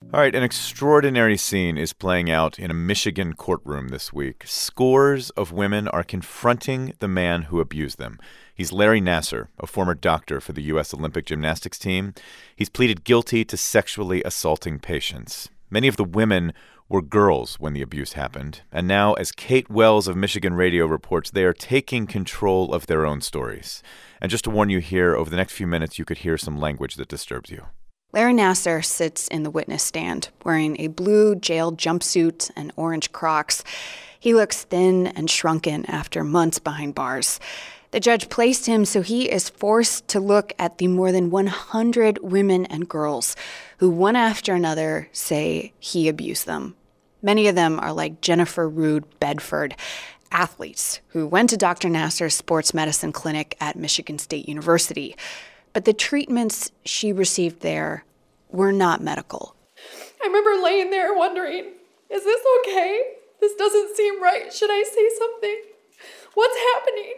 All right, an extraordinary scene is playing out in a Michigan courtroom this week. Scores of women are confronting the man who abused them. He's Larry Nassar, a former doctor for the U.S. Olympic gymnastics team. He's pleaded guilty to sexually assaulting patients. Many of the women were girls when the abuse happened. And now, as Kate Wells of Michigan Radio reports, they are taking control of their own stories. And just to warn you here, over the next few minutes, you could hear some language that disturbs you. Larry Nassar sits in the witness stand wearing a blue jail jumpsuit and orange Crocs. He looks thin and shrunken after months behind bars. The judge placed him so he is forced to look at the more than 100 women and girls who, one after another, say he abused them. Many of them are like Jennifer Rude Bedford, athletes who went to Dr. Nassar's sports medicine clinic at Michigan State University. But the treatments she received there were not medical. I remember laying there wondering, is this okay? This doesn't seem right. Should I say something? What's happening?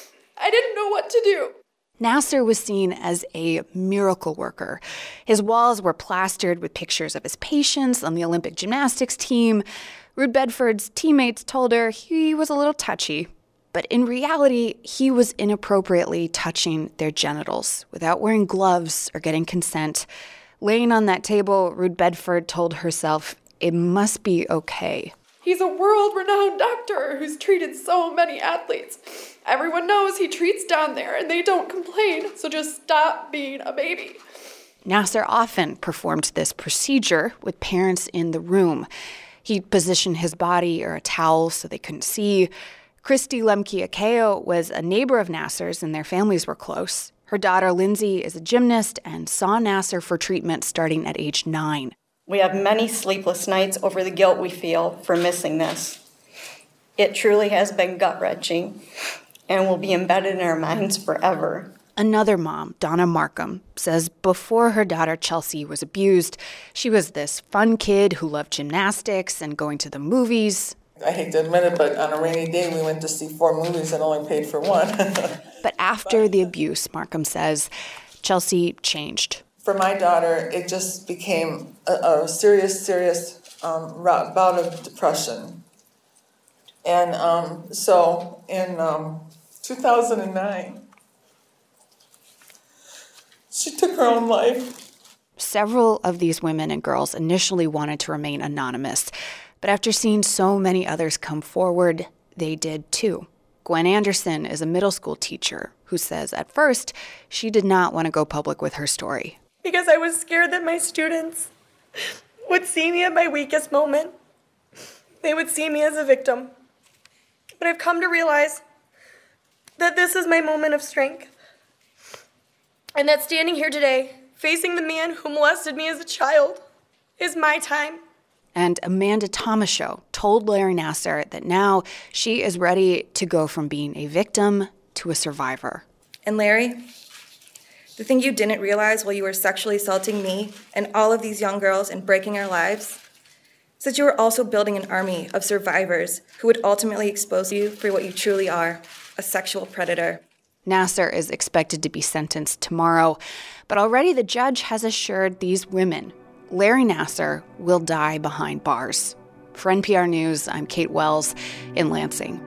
I didn't know what to do. Nassar was seen as a miracle worker. His walls were plastered with pictures of his patients on the Olympic gymnastics team. Rude Bedford's teammates told her he was a little touchy. But in reality, he was inappropriately touching their genitals without wearing gloves or getting consent. Laying on that table, Rude Bedford told herself it must be okay. He's a world-renowned doctor who's treated so many athletes. Everyone knows he treats down there and they don't complain, so just stop being a baby. Nassar often performed this procedure with parents in the room. He'd position his body or a towel so they couldn't see. Christy Lemke-Akeo was a neighbor of Nassar's and their families were close. Her daughter, Lindsay, is a gymnast and saw Nassar for treatment starting at age 9. We have many sleepless nights over the guilt we feel for missing this. It truly has been gut-wrenching and will be embedded in our minds forever. Another mom, Donna Markham, says before her daughter Chelsea was abused, she was this fun kid who loved gymnastics and going to the movies. I hate to admit it, but on a rainy day, we went to see 4 movies and only paid for one. But after the abuse, Markham says, Chelsea changed. For my daughter, it just became a serious bout of depression. And so in 2009, she took her own life. Several of these women and girls initially wanted to remain anonymous. But after seeing so many others come forward, they did too. Gwen Anderson is a middle school teacher who says at first she did not want to go public with her story. Because I was scared that my students would see me at my weakest moment. They would see me as a victim. But I've come to realize that this is my moment of strength. And that standing here today, facing the man who molested me as a child, is my time. And Amanda Tomashow told Larry Nassar that now she is ready to go from being a victim to a survivor. And Larry, the thing you didn't realize while you were sexually assaulting me and all of these young girls and breaking our lives is that you were also building an army of survivors who would ultimately expose you for what you truly are, a sexual predator. Nassar is expected to be sentenced tomorrow, but already the judge has assured these women Larry Nassar will die behind bars. For NPR News, I'm Kate Wells in Lansing.